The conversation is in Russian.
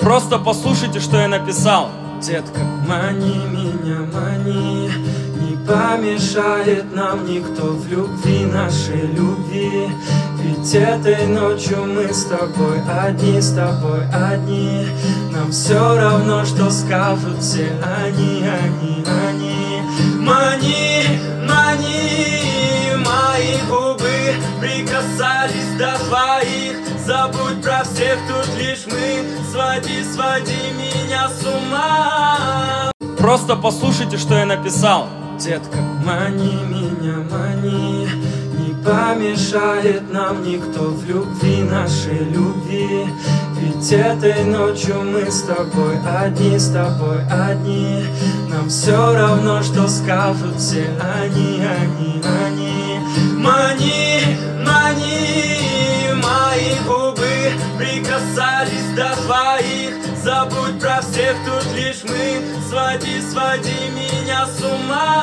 Просто послушайте, что я написал. Детка, мани меня, мани, не помешает нам никто в любви, нашей любви. Ведь этой ночью мы с тобой одни, с тобой одни. Нам все равно, что скажут все они. Мани, мани, мои губы прикасались до твоих. Забудь про всех, тут лишь мы. Своди меня с ума. Просто послушайте, что я написал. Детка, мани меня, мани, не помешает нам никто в любви, нашей любви. Ведь этой ночью мы с тобой одни, с тобой одни. Нам все равно, что скажут все они. Мани, мани, мои губы прикасались до твоих. Забудь про всех, тут лишь мы. Своди меня с ума.